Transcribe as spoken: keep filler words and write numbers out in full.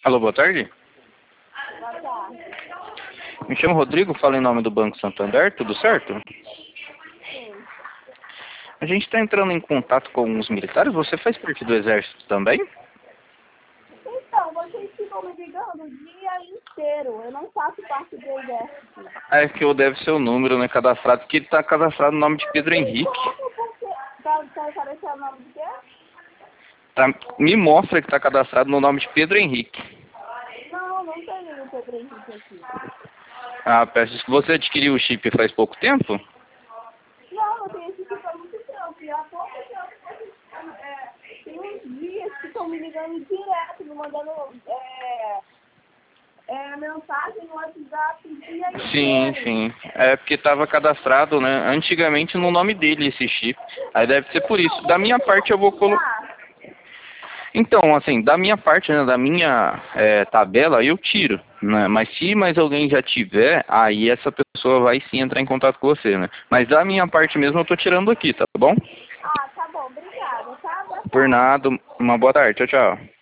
Alô, boa tarde. Boa tarde. Me chamo Rodrigo, falo em nome do Banco Santander, tudo certo? Sim. A gente está entrando em contato com os militares, você faz parte do Exército também? Então, vocês ficam me ligando o dia inteiro. Eu não faço parte do exército. É que eu deve ser o número, né, cadastrado, porque ele está cadastrado no nome de Pedro Henrique. Como porque... Tá, tá aparecendo o nome de quê? Tá, me mostra que está cadastrado no nome de Pedro Henrique. Não, não tem nenhum Pedro Henrique aqui. Ah, peço desculpa, você adquiriu o chip faz pouco tempo? Não, eu tenho esse tipo há muito tempo. E há pouco tempo, vocês, é, tem uns dias que estão me ligando direto, me mandando é, é, mensagem no WhatsApp o dia Sim, inteiro. sim. É porque estava cadastrado, né, antigamente no nome dele esse chip. Aí deve ser por isso. Da minha parte eu vou colocar... Então, assim, da minha parte, né, da minha é, tabela, eu tiro, né? Mas se mais alguém já tiver, aí essa pessoa vai sim entrar em contato com você, né? Mas da minha parte mesmo eu tô tirando aqui, tá bom? Ah, tá bom. Obrigada, tá? Boa Por tarde. nada, uma boa tarde, tchau, tchau.